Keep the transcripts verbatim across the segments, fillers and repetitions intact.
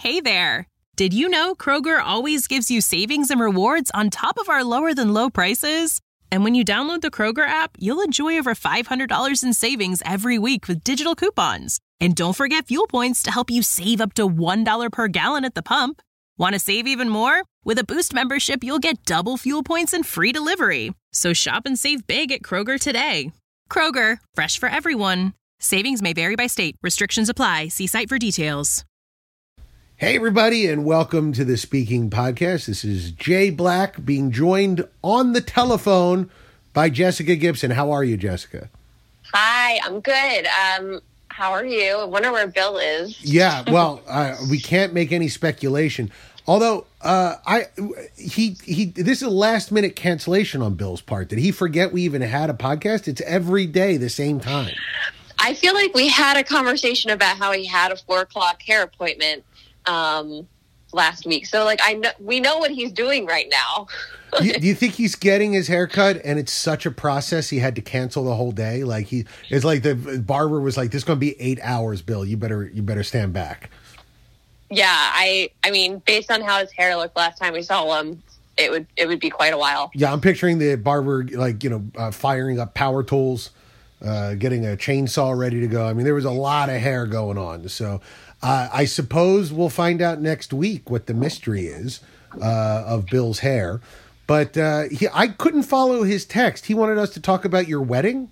Hey there! Did you know Kroger always gives you savings and rewards on top of our lower-than-low prices? And when you download the Kroger app, you'll enjoy over five hundred dollars in savings every week with digital coupons. And don't forget fuel points to help you save up to one dollar per gallon at the pump. Want to save even more? With a Boost membership, you'll get double fuel points and free delivery. So shop and save big at Kroger today. Kroger, fresh for everyone. Savings may vary by state. Restrictions apply. See site for details. Hey, everybody, and welcome to the Speaking Podcast. This is Jay Black being joined on the telephone by Jessica Gibson. How are you, Jessica? Hi, I'm good. Um, how are you? I wonder where Bill is. Yeah, well, uh, we can't make any speculation. Although, uh, I he he, this is a last minute cancellation on Bill's part. Did he forget we even had a podcast? It's every day the same time. I feel like we had a conversation about how he had a four o'clock hair appointment um, last week. So, like, I know we know what he's doing right now. you, do you think he's getting his hair cut and it's such a process he had to cancel the whole day? Like he, it's like the barber was like, "This is going to be eight hours, Bill. You better you better stand back." Yeah, I I mean, based on how his hair looked last time we saw him, it would it would be quite a while. Yeah, I'm picturing the barber like you know uh, firing up power tools, uh, getting a chainsaw ready to go. I mean, there was a lot of hair going on. So uh, I suppose we'll find out next week what the mystery is uh, of Bill's hair. But uh, he, I couldn't follow his text. He wanted us to talk about your wedding.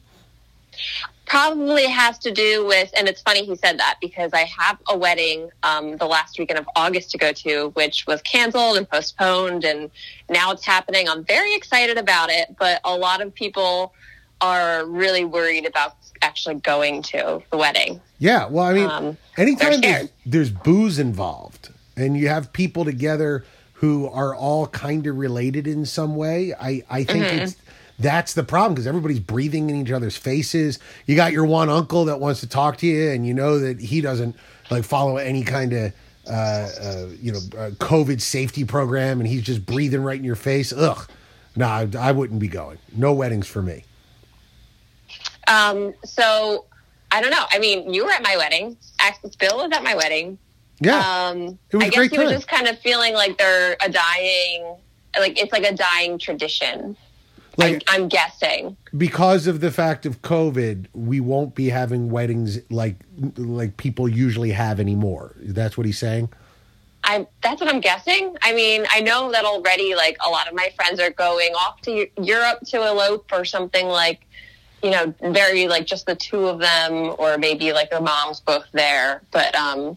Probably has to do with, and it's funny he said that because I have a wedding um, the last weekend of August to go to, which was canceled and postponed, and now it's happening. I'm very excited about it, but a lot of people are really worried about actually going to the wedding. Yeah, well, I mean, um, anytime there's, there's booze involved and you have people together who are all kind of related in some way, I, I think mm-hmm. it's that's the problem because everybody's breathing in each other's faces. You got your one uncle that wants to talk to you, and you know that he doesn't like follow any kind of uh, uh, you know uh, COVID safety program, and he's just breathing right in your face. Ugh, no, nah, I, I wouldn't be going. No weddings for me. Um. So I don't know. I mean, you were at my wedding. Axis Bill was at my wedding. Yeah. Um. It was I a guess great he time. was just kind of feeling like they're a dying, like it's like a dying tradition. Like, I, I'm guessing because of the fact of COVID, we won't be having weddings like like people usually have anymore. That's what he's saying. I that's what I'm guessing. I mean, I know that already. Like a lot of my friends are going off to Europe to elope or something like, you know, very like just the two of them, or maybe like their moms both there. But um,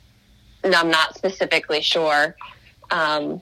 I'm not specifically sure. Um,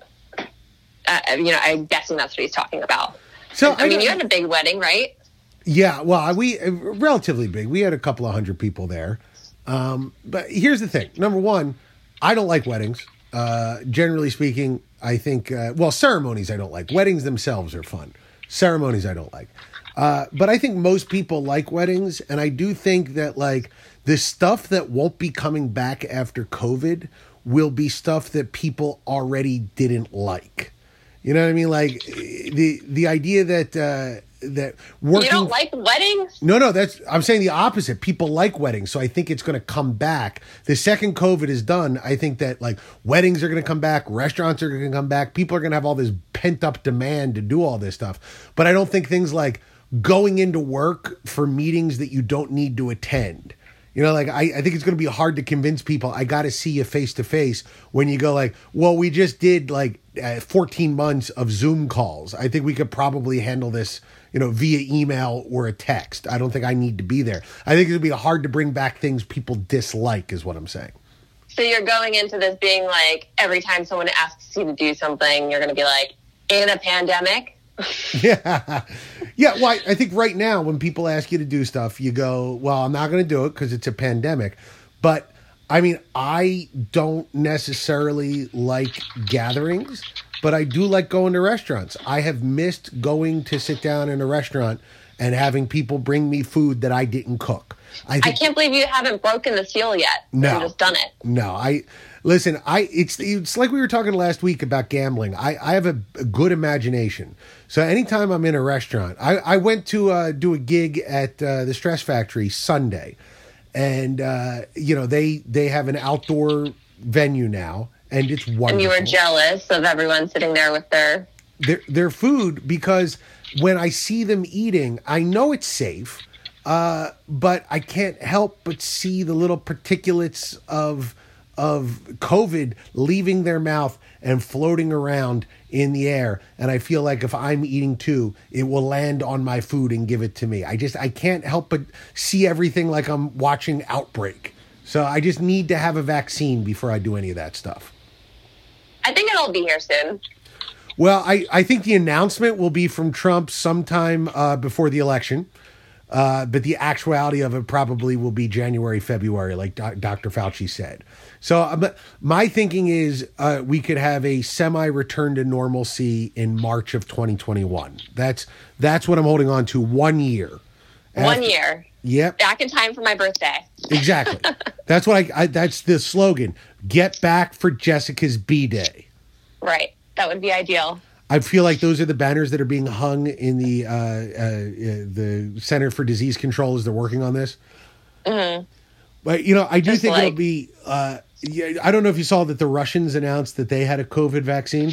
uh, you know, I'm guessing that's what he's talking about. So I, I mean, you had a big wedding, right? Yeah, well, we relatively big. We had a couple of hundred people there. Um, but here's the thing: number one, I don't like weddings. Uh, generally speaking, I think uh, well, ceremonies I don't like. Weddings themselves are fun. Ceremonies I don't like. Uh, but I think most people like weddings, and I do think that like the stuff that won't be coming back after COVID will be stuff that people already didn't like. You know what I mean? Like the the idea that uh, that working. You don't like weddings? No, no. That's I'm saying the opposite. People like weddings, so I think it's going to come back. The second COVID is done, I think that like weddings are going to come back, restaurants are going to come back. People are going to have all this pent up demand to do all this stuff. But I don't think things like going into work for meetings that you don't need to attend. You know, like, I, I think it's going to be hard to convince people, I got to see you face to face when you go like, well, we just did like uh, fourteen months of Zoom calls. I think we could probably handle this, you know, via email or a text. I don't think I need to be there. I think it'll be hard to bring back things people dislike is what I'm saying. So you're going into this being like, every time someone asks you to do something, you're going to be like, in a pandemic? yeah. Yeah. Well, I, I think right now when people ask you to do stuff, you go, well, I'm not going to do it because it's a pandemic. But I mean, I don't necessarily like gatherings, but I do like going to restaurants. I have missed going to sit down in a restaurant and having people bring me food that I didn't cook. I, think, I can't believe you haven't broken the seal yet. No, and just done it. No, I listen. I it's it's like we were talking last week about gambling. I, I have a, a good imagination, so anytime I'm in a restaurant, I, I went to uh, do a gig at uh, the Stress Factory Sunday, and uh, you know they they have an outdoor venue now, and it's wonderful. And you were jealous of everyone sitting there with their their their food, because when I see them eating, I know it's safe, uh, but I can't help but see the little particulates of of COVID leaving their mouth and floating around in the air. And I feel like if I'm eating too, it will land on my food and give it to me. I just, I can't help but see everything like I'm watching Outbreak. So I just need to have a vaccine before I do any of that stuff. I think it'll be here soon. Well, I, I think the announcement will be from Trump sometime uh, before the election. Uh, but the actuality of it probably will be January, February, like Do- Doctor Fauci said. So uh, my thinking is uh, we could have a semi-return to normalcy in March of twenty twenty-one. That's that's what I'm holding on to. One year. One After, year. Yep. Back in time for my birthday. Exactly. That's what I, I. That's the slogan. Get back for Jessica's B-Day. Right. That would be ideal. I feel like those are the banners that are being hung in the uh, uh, uh, the Center for Disease Control as they're working on this. Mm-hmm. But, you know, I do Just think like, it'll be... Uh, I don't know if you saw that the Russians announced that they had a COVID vaccine.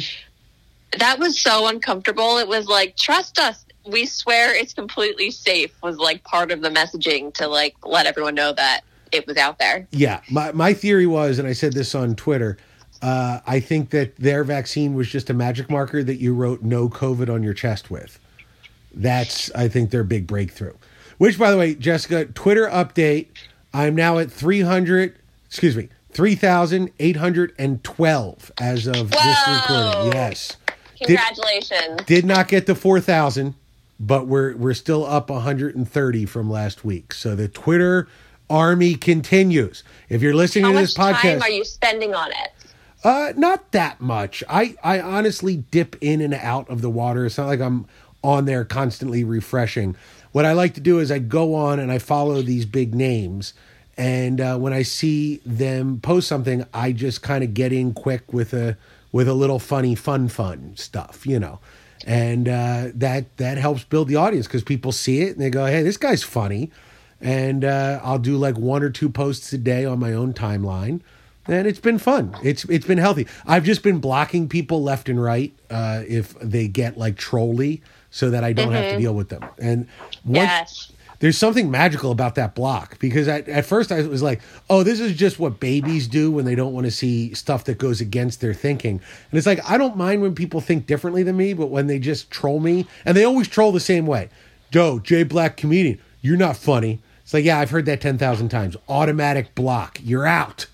That was so uncomfortable. It was like, trust us. We swear it's completely safe was like part of the messaging to like let everyone know that it was out there. Yeah. My, my theory was, and I said this on Twitter... Uh, I think that their vaccine was just a magic marker that you wrote no COVID on your chest with. That's, I think, their big breakthrough. Which, by the way, Jessica, Twitter update, I'm now at three hundred, excuse me, three thousand eight hundred twelve as of Whoa! This recording. Yes. Congratulations. Did, did not get to four thousand, but we're we're still up one hundred thirty from last week. So the Twitter army continues. If you're listening How to this podcast... How much time are you spending on it? Uh, not that much. I, I honestly dip in and out of the water. It's not like I'm on there constantly refreshing. What I like to do is I go on and I follow these big names. And uh, when I see them post something, I just kind of get in quick with a with a little funny, fun, fun stuff, you know. And uh, that that helps build the audience because people see it and they go, hey, this guy's funny. And uh, I'll do like one or two posts a day on my own timeline. And it's been fun. It's it's been healthy. I've just been blocking people left and right uh, if they get like trolly, so that I don't mm-hmm. have to deal with them. And once, yes. there's something magical about that block, because I, at first I was like, oh, this is just what babies do when they don't want to see stuff that goes against their thinking. And it's like, I don't mind when people think differently than me, but when they just troll me, and they always troll the same way. Joe, Jay Black comedian, you're not funny. It's like, yeah, I've heard that ten thousand times. Automatic block. You're out.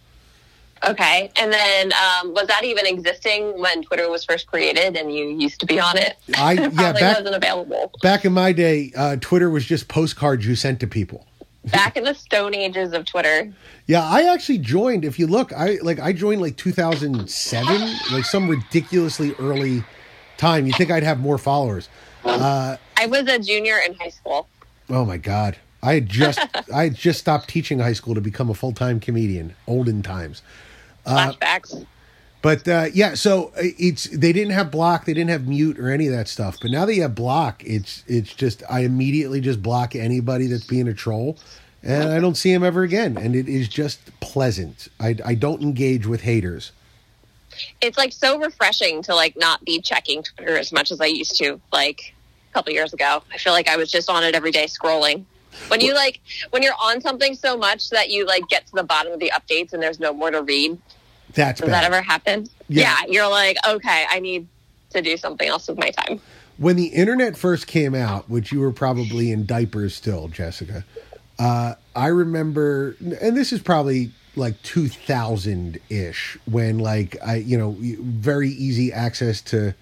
Okay. And then um, was that even existing when Twitter was first created and you used to be on it? I it yeah, back, wasn't available. Back in my day, uh, Twitter was just postcards you sent to people. Back in the stone ages of Twitter. Yeah, I actually joined. If you look, I like I joined like two thousand seven, like some ridiculously early time. You think I'd have more followers? Uh, I was a junior in high school. Oh my God. I had just I had just stopped teaching high school to become a full-time comedian. Olden times. Flashbacks. Uh, but uh, yeah, so it's they didn't have block, they didn't have mute or any of that stuff. But now that you have block, it's it's just I immediately just block anybody that's being a troll, and I don't see him ever again. And it is just pleasant. I I don't engage with haters. It's like so refreshing to like not be checking Twitter as much as I used to like a couple years ago. I feel like I was just on it every day scrolling. When you like, when you're on something so much that you like get to the bottom of the updates and there's no more to read. That's Does bad. that ever happen? Yeah. yeah. You're like, okay, I need to do something else with my time. When the internet first came out, which you were probably in diapers still, Jessica, uh, I remember, and this is probably like two thousand ish when like I, you know, very easy access to,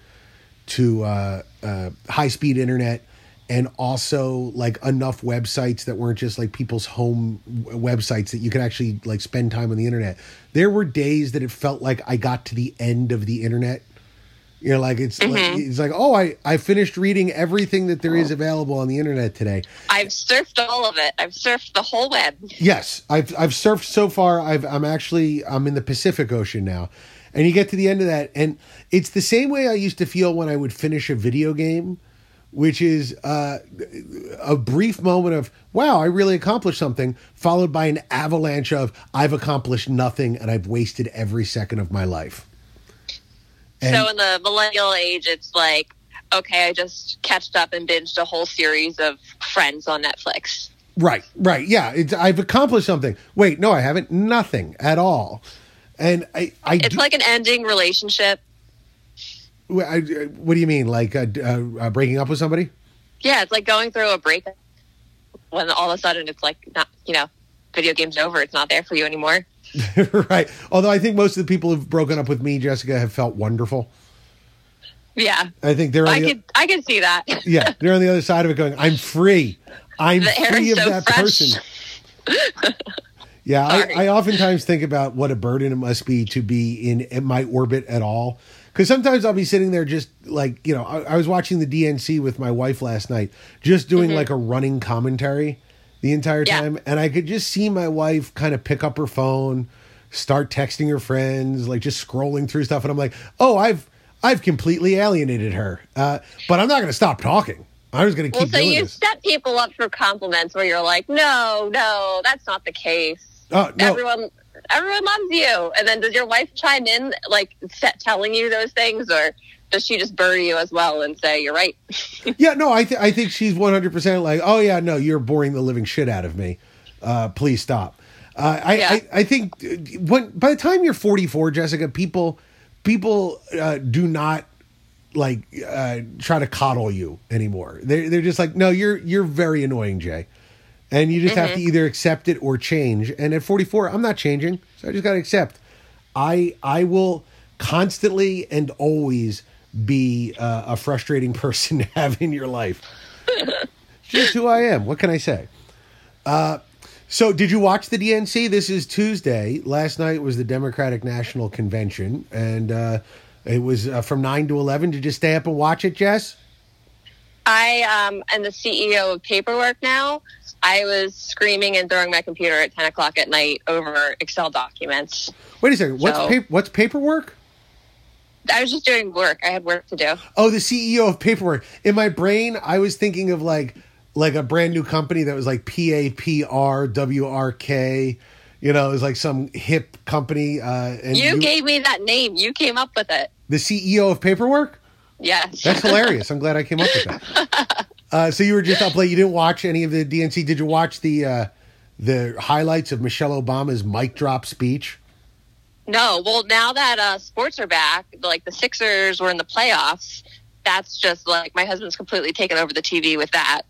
to uh, uh, high speed internet. And also like enough websites that weren't just like people's home w- websites that you could actually like spend time on the internet. There were days that it felt like I got to the end of the internet. You know, like it's mm-hmm. like, it's like, oh, I, I finished reading everything that there is available on the internet today. I've surfed all of it. I've surfed the whole web. Yes, I've I've surfed so far. I've I'm actually I'm in the Pacific Ocean now. And you get to the end of that, and it's the same way I used to feel when I would finish a video game. which is uh, a brief moment of, wow, I really accomplished something, followed by an avalanche of, I've accomplished nothing and I've wasted every second of my life. And so in the millennial age, it's like, okay, I just catched up and binged a whole series of Friends on Netflix. Right, right. Yeah, it's, I've accomplished something. Wait, no, I haven't. Nothing at all. And I, I It's do, like an ending relationship. I, what do you mean? Like uh, uh, breaking up with somebody? Yeah, it's like going through a breakup when all of a sudden it's like, not, you know, video game's over. It's not there for you anymore. Right. Although I think most of the people who've broken up with me, Jessica, have felt wonderful. Yeah. I think they're on I the, could, I can see that. yeah, they're on the other side of it going, I'm free. I'm The air free is of so that fresh. person. Yeah, Sorry. I, I oftentimes think about what a burden it must be to be in, in my orbit at all. Because sometimes I'll be sitting there just like, you know, I, I was watching the D N C with my wife last night, just doing mm-hmm. like a running commentary the entire time. Yeah. And I could just see my wife kind of pick up her phone, start texting her friends, like just scrolling through stuff. And I'm like, oh, I've I've completely alienated her. Uh, but I'm not going to stop talking. I'm just going to keep well, so doing you this. set people up for compliments where you're like, no, no, that's not the case. Uh, no. Everyone, everyone loves you. And then does your wife chime in, like, set, telling you those things, or does she just bury you as well and say you're right? Yeah, no, I th- I think she's one hundred percent like, oh yeah, no, you're boring the living shit out of me. Uh, please stop. Uh, I, yeah. I I think when by the time you're forty-four, Jessica, people people uh, do not like uh, try to coddle you anymore. They're they're just like, no, you're you're very annoying, Jay. And you just mm-hmm. have to either accept it or change. And at forty-four, I'm not changing. So I just got to accept. I I will constantly and always be uh, a frustrating person to have in your life. Just who I am. What can I say? Uh, so did you watch the D N C? This is Tuesday. Last night was the Democratic National Convention. And uh, it was uh, from nine to eleven. Did you stay up and watch it, Jess? I um, am the C E O of Paperwork now. I was screaming and throwing my computer at ten o'clock at night over Excel documents. Wait a second. What's, so, pa- what's Paperwork? I was just doing work. I had work to do. Oh, the C E O of Paperwork. In my brain, I was thinking of like like a brand new company that was like P A P R W R K. You know, it was like some hip company. Uh, and you, you gave me that name. You came up with it. The C E O of Paperwork? Yes. That's hilarious. I'm glad I came up with that. Uh, so you were just up late. You didn't watch any of the D N C. Did you watch the uh, the highlights of Michelle Obama's mic drop speech? No. Well, now that uh, sports are back, like the Sixers were in the playoffs, that's just like my husband's completely taken over the T V with that.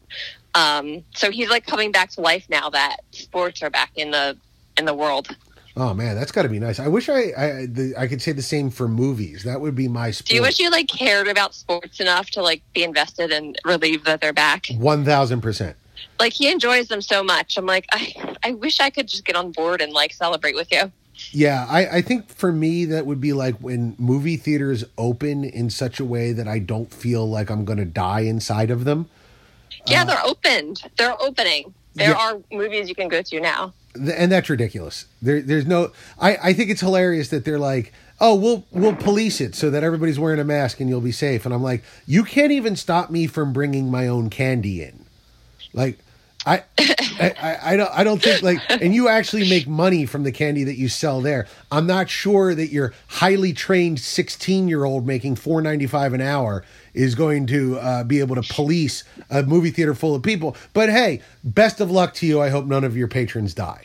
Um, so he's like coming back to life now that sports are back in the in the world. Oh man, that's got to be nice. I wish I I, the, I could say the same for movies. That would be my sport. Do you wish you like cared about sports enough to like be invested and relieve that they're back? One thousand percent. Like he enjoys them so much. I'm like, I I wish I could just get on board and like celebrate with you. Yeah, I, I think for me that would be like when movie theaters open in such a way that I don't feel like I'm going to die inside of them. Yeah, uh, they're opened. They're opening. There yeah. are movies you can go to now. And that's ridiculous. There, there's no. I, I think it's hilarious that they're like, oh, we'll we'll police it so that everybody's wearing a mask and you'll be safe. And I'm like, you can't even stop me from bringing my own candy in. Like, I, I, I, I don't I don't think like, and you actually make money from the candy that you sell there. I'm not sure that your highly trained sixteen year old making four ninety-five an hour is going to uh, be able to police a movie theater full of people. But hey, best of luck to you. I hope none of your patrons die.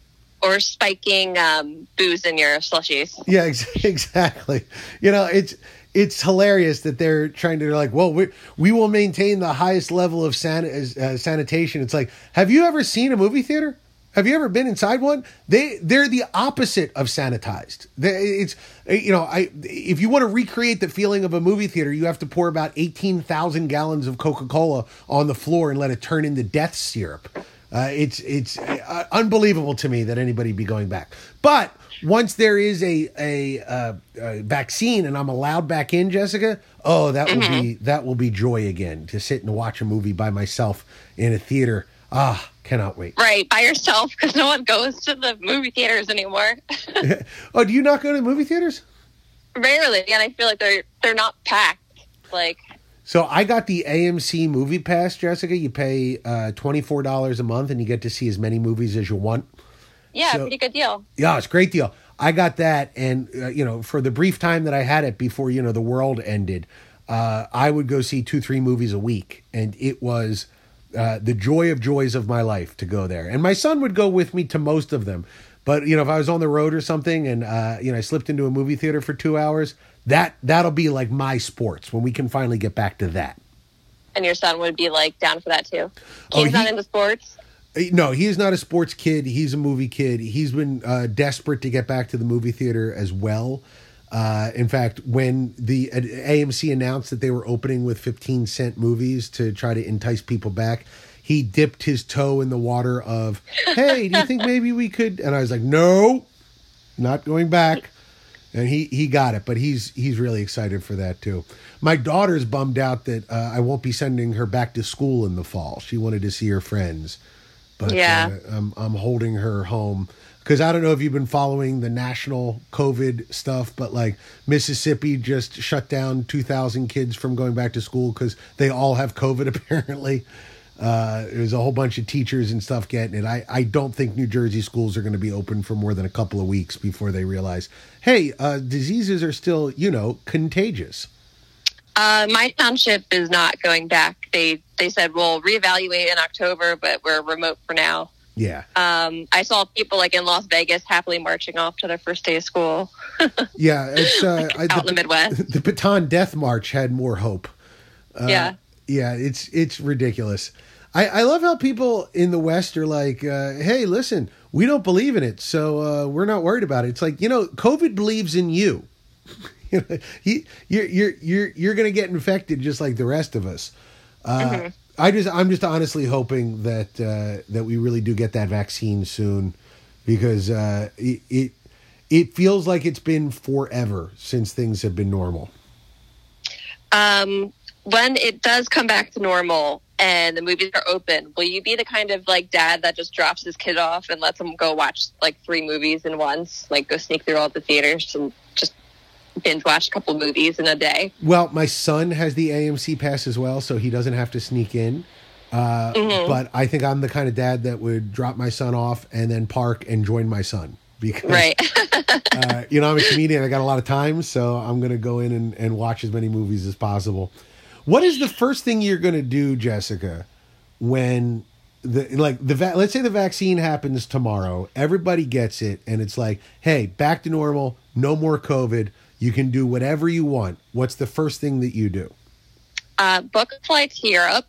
Or spiking um, booze in your slushies. Yeah, ex- exactly. You know, it's it's hilarious that they're trying to like, well, we we will maintain the highest level of san- uh, sanitation. It's like, have you ever seen a movie theater? Have you ever been inside one? They they're the opposite of sanitized. They, it's you know, I if you want to recreate the feeling of a movie theater, you have to pour about eighteen thousand gallons of Coca-Cola on the floor and let it turn into death syrup. Uh, it's it's uh, unbelievable to me that anybody be going back. But once there is a a, uh, a vaccine and I'm allowed back in, Jessica, oh, that mm-hmm. will be that will be joy again to sit and watch a movie by myself in a theater. Ah, cannot wait. Right, by yourself because no one goes to the movie theaters anymore. Oh, do you not go to movie theaters? Rarely, and I feel like they're they're not packed. Like So I got the A M C Movie Pass, Jessica. You pay uh, twenty-four dollars a month, and you get to see as many movies as you want. Yeah, So- pretty good deal. Yeah, it's a great deal. I got that, and uh, you know, for the brief time that I had it before, you know, the world ended, uh, I would go see two, three movies a week, and it was uh, the joy of joys of my life to go there. And my son would go with me to most of them, but you know, if I was on the road or something, and uh, you know, I slipped into a movie theater for two hours, that that'll be like my sports when we can finally get back to that. And your son would be like down for that too. Oh, He's he- not into sports. No, he is not a sports kid. He's a movie kid. He's been uh, desperate to get back to the movie theater as well. Uh, in fact, when the uh, A M C announced that they were opening with fifteen cent movies to try to entice people back, he dipped his toe in the water of, hey, do you think maybe we could? And I was like, no, not going back. And he, he got it, but he's he's really excited for that too. My daughter's bummed out that uh, I won't be sending her back to school in the fall. She wanted to see her friends. But Yeah. uh, I'm I'm holding her home because I don't know if you've been following the national COVID stuff, but like Mississippi just shut down two thousand kids from going back to school because they all have COVID apparently. Uh, there's a whole bunch of teachers and stuff getting it. I, I don't think New Jersey schools are going to be open for more than a couple of weeks before they realize, hey, uh, diseases are still, you know, contagious. Uh, my township is not going back. They they said we'll reevaluate in October, but we're remote for now. Yeah. Um, I saw people like in Las Vegas happily marching off to their first day of school. Yeah. It's uh, I, out in the Midwest. The Baton Death March had more hope. Uh, Yeah. Yeah, it's it's ridiculous. I, I love how people in the West are like, uh, hey, listen, we don't believe in it, so uh, we're not worried about it. It's like, you know, COVID believes in you. You know, he, you're you're you're you're going to get infected just like the rest of us. Uh, Mm-hmm. I just I'm just honestly hoping that uh, that we really do get that vaccine soon, because uh, it, it it feels like it's been forever since things have been normal. Um, when it does come back to normal and the movies are open, will you be the kind of like dad that just drops his kid off and lets him go watch like three movies in once, like go sneak through all the theaters and just binge watch a couple movies in a day? Well, my son has the A M C pass as well, so he doesn't have to sneak in. Uh, Mm-hmm. But I think I'm the kind of dad that would drop my son off and then park and join my son. Because, Right. uh, you know, I'm a comedian. I got a lot of time, so I'm going to go in and, and watch as many movies as possible. What is the first thing you're going to do, Jessica, when the like the va- let's say the vaccine happens tomorrow, everybody gets it, and it's like, hey, back to normal, no more COVID, you can do whatever you want. What's the first thing that you do? uh, book a flight to Europe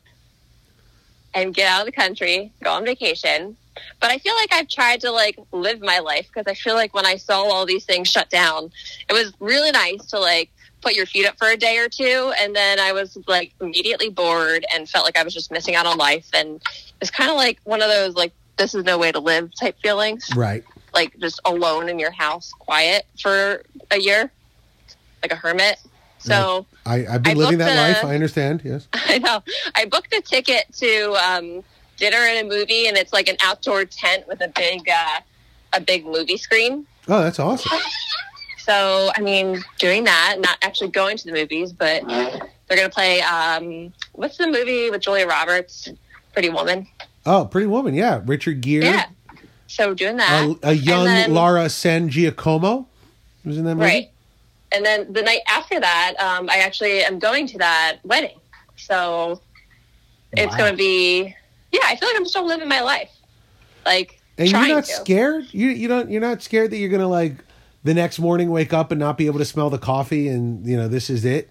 and get out of the country, go on vacation. But I feel like I've tried to like live my life, because I feel like when I saw all these things shut down, it was really nice to like put your feet up for a day or two. And then I was like immediately bored and felt like I was just missing out on life. And it's kind of like one of those like, this is no way to live type feelings. Right. Like just alone in your house, quiet for a year, like a hermit. So I, I've been I living that booked life. a- I understand. Yes. I know. I booked a ticket to um, dinner and a movie, and it's like an outdoor tent with a big, uh, a big movie screen. Oh, that's awesome. So, I mean, doing that, not actually going to the movies, but they're going to play, um, what's the movie with Julia Roberts? Pretty Woman. Oh, Pretty Woman. Yeah. Richard Gere. Yeah. So doing that. A, a young And then- Laura San Giacomo was in that movie. Right. And then the night after that, um, I actually am going to that wedding. So it's Wow. going to be, yeah, I feel like I'm still living my life. Like, And trying you're not to. scared? You you don't you're not scared that you're gonna like the next morning wake up and not be able to smell the coffee and you know this is it?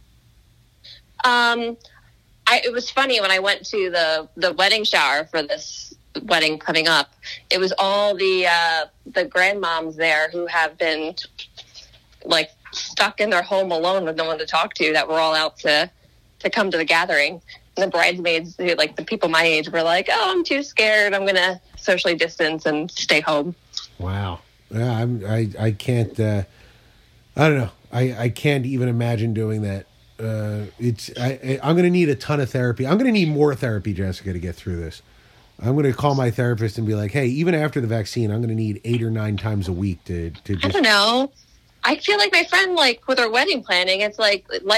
Um, I, it was funny when I went to the, the wedding shower for this wedding coming up. It was all the uh, the grandmoms there who have been like stuck in their home alone with no one to talk to, that were all out to to come to the gathering. And the bridesmaids, who, like the people my age, were like, "Oh, I'm too scared. I'm gonna socially distance and stay home." Wow. Yeah, I'm I I can't uh I don't know. I I can't even imagine doing that. Uh it's I I- I'm going to need a ton of therapy. I'm going to need more therapy, Jessica, to get through this. I'm going to call my therapist and be like, "Hey, even after the vaccine, I'm going to need eight or nine times a week to to I just don't know. I feel like my friend, like with her wedding planning, it's like life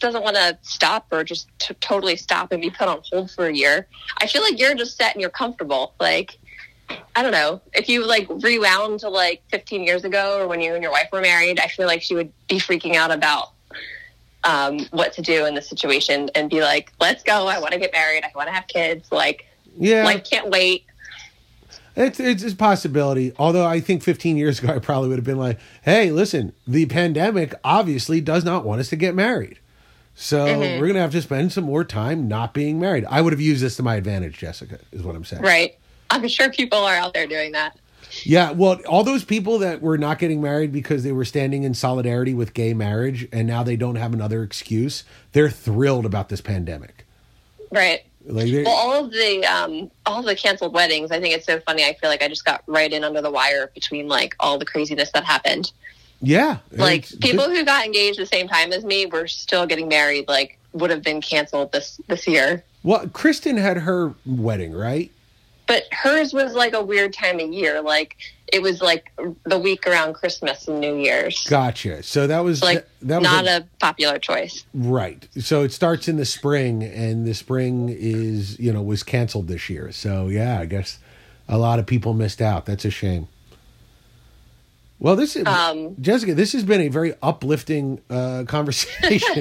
doesn't want to stop or just to totally stop and be put on hold for a year. I feel like you're just set and you're comfortable. Like, I don't know. If you like rewound to like fifteen years ago or when you and your wife were married, I feel like she would be freaking out about um, what to do in this situation and be like, let's go. I want to get married. I want to have kids. Like, yeah, like can't wait. It's, it's a possibility. Although I think fifteen years ago, I probably would have been like, hey, listen, the pandemic obviously does not want us to get married. So mm-hmm. we're going to have to spend some more time not being married. I would have used this to my advantage, Jessica, is what I'm saying. Right. I'm sure people are out there doing that. Yeah. Well, all those people that were not getting married because they were standing in solidarity with gay marriage and now they don't have another excuse, they're thrilled about this pandemic. Right. Like well, all of the um, all of the canceled weddings, I think it's so funny. I feel like I just got right in under the wire between like all the craziness that happened. Yeah. Like people who got engaged the same time as me were still getting married, like would have been canceled this, this year. Well, Kristen had her wedding, right? But hers was like a weird time of year. Like it was like the week around Christmas and New Year's. Gotcha. So that was like that was not a, a popular choice. Right. So it starts in the spring and the spring is, you know, was canceled this year. So yeah, I guess a lot of people missed out. That's a shame. Well, this is, um, Jessica, this has been a very uplifting uh, conversation.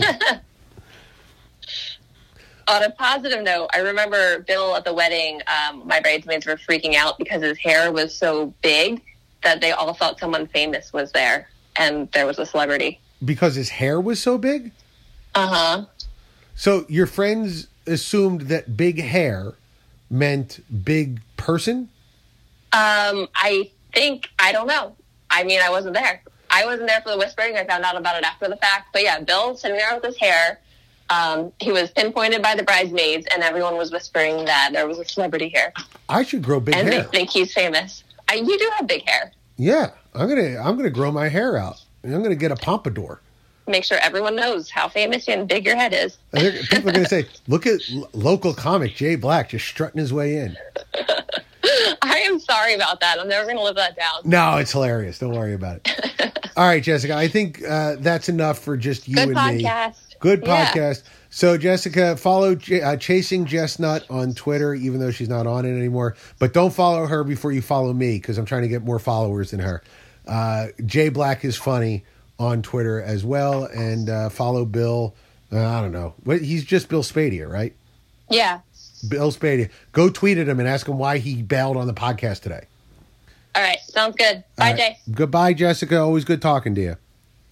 On a positive note, I remember Bill at the wedding, um, my bridesmaids were freaking out because his hair was so big that they all thought someone famous was there and there was a celebrity. Because his hair was so big? Uh-huh. So your friends assumed that big hair meant big person? Um, I think, I don't know. I mean, I wasn't there. I wasn't there for the whispering. I found out about it after the fact. But yeah, Bill sitting there with his hair. Um, he was pinpointed by the bridesmaids, and everyone was whispering that there was a celebrity here. I should grow big and hair. And they think he's famous. I, you do have big hair. Yeah, I'm gonna I'm gonna grow my hair out. I'm gonna get a pompadour. Make sure everyone knows how famous and big your head is. People are gonna say, "Look at l- local comic Jay Black just strutting his way in." I am sorry about that. I'm never gonna live that down. No, it's hilarious. Don't worry about it. All right, Jessica. I think uh, that's enough for just you Good and podcast. me. Good podcast. Yeah. So, Jessica, follow J- uh, Chasing Jessnut on Twitter, even though she's not on it anymore. But don't follow her before you follow me, because I'm trying to get more followers than her. Uh, Jay Black is funny on Twitter as well. And uh, follow Bill. Uh, I don't know. What, he's just Bill Spadia, right? Yeah. Bill Spadia. Go tweet at him and ask him why he bailed on the podcast today. All right. Sounds good. Bye, right. Jay. Goodbye, Jessica. Always good talking to you.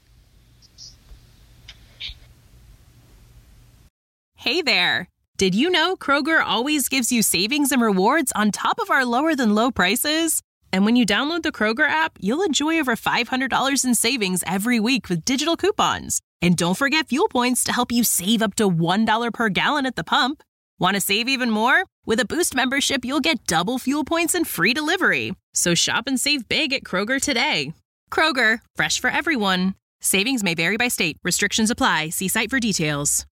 Hey there! Did you know Kroger always gives you savings and rewards on top of our lower-than-low prices? And when you download the Kroger app, you'll enjoy over five hundred dollars in savings every week with digital coupons. And don't forget fuel points to help you save up to one dollar per gallon at the pump. Want to save even more? With a Boost membership, you'll get double fuel points and free delivery. So shop and save big at Kroger today. Kroger, fresh for everyone. Savings may vary by state. Restrictions apply. See site for details.